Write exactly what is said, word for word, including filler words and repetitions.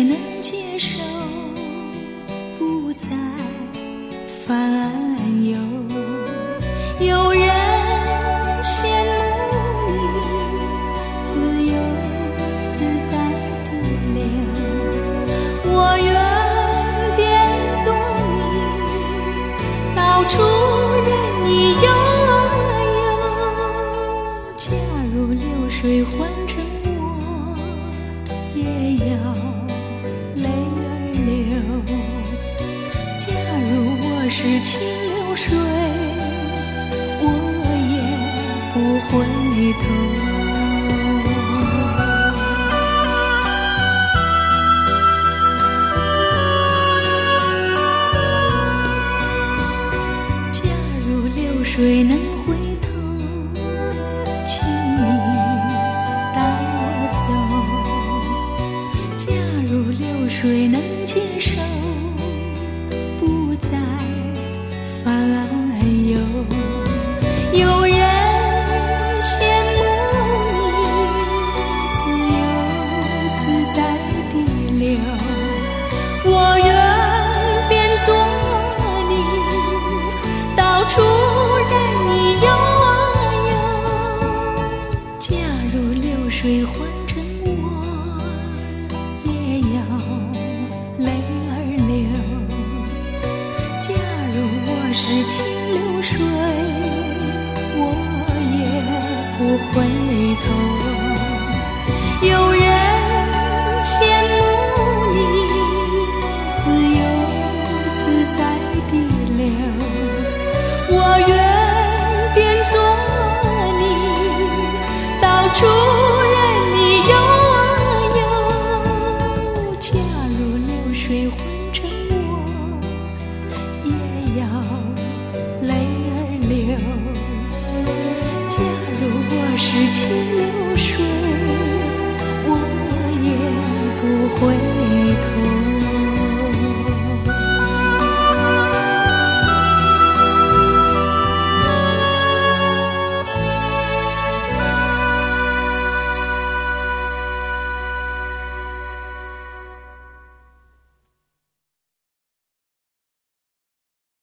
水能接受，不再烦忧。有人羡慕你自由自在的流，我愿变作你，到处任你悠悠。假如流水换成我，也要泪儿流。假如我是清流水，我也不回头。假如流水能回头，请你带我走。假如流水能接受，不再烦忧。有人羡慕你自由自在地流，我愿变作你，到处任你悠悠。假如流水换成我，也要泪儿流。假如我是清流水，我也不回头。有人羡慕你自由自在地流，我愿变作你，到处任你悠悠。假如流水换成我，也要泪儿流。假如我是清流水，我也不回